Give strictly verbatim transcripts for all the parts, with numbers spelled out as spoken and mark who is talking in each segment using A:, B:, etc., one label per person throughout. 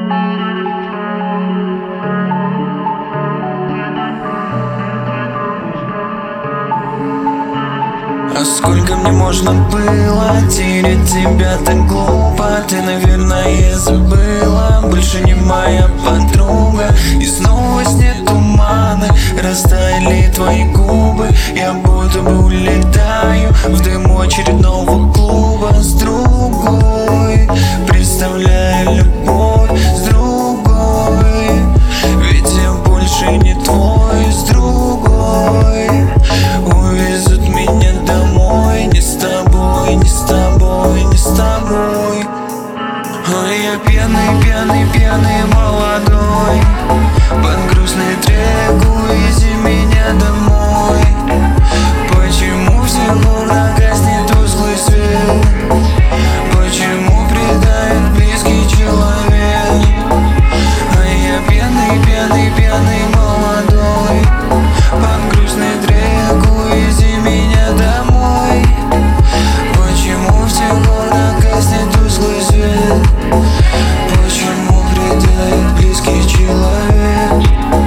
A: А сколько мне можно было терять тебя так глупо? Ты, наверное, забыла, больше не моя подруга. И снова сне туманы, растаяли твои губы. Я будто бы улетаю в дыму очередного клуба с другой. Представляю любовь с другой, ведь я больше не твой, с другой. Увезут меня домой, не с тобой, не с тобой, не с тобой. Ой, я пьяный, пьяный, пьяный, молодой. Под грустный трек увези меня домой. Почему всегда гаснет тусклый свет? Почему предает близкий человек? А я пьяный, пьяный, пьяный, молодой. Под грустный трек увези меня домой. Почему всегда гаснет тусклый свет? Почему предает близкий человек?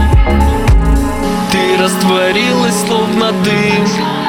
B: Ты растворилась, словно дым,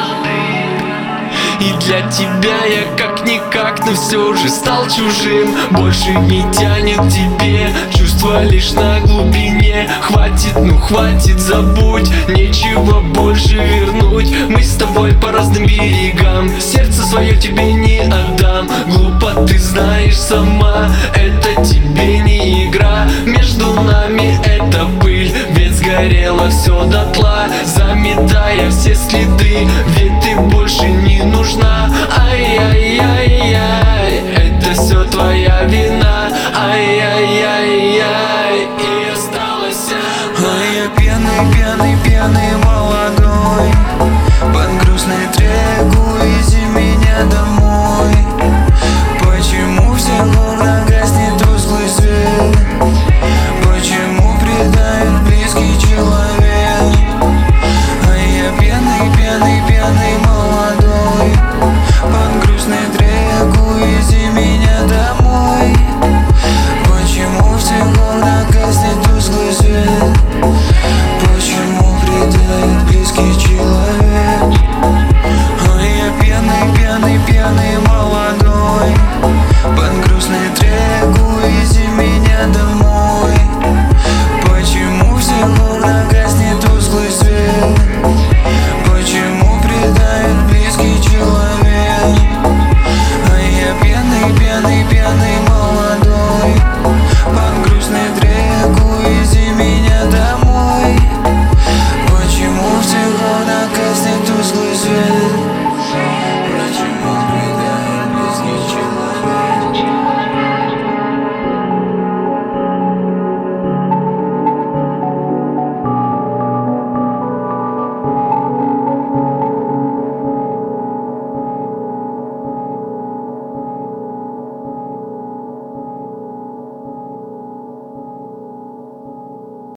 B: и для тебя я как-никак, но все же стал чужим. Больше не тянет к тебе, чувства лишь на глубине. Хватит, ну хватит, забудь, нечего больше вернуть. Мы с тобой по разным берегам, сердце свое тебе не отдам. Глупо, ты знаешь сама, это тебе не игра. Между нами это пыль, ведь сгорело все дотла, заметая все следы, ведь ты больше не нужна. Ай-яй-яй-яй, это все твоя вина. Ай-яй-яй.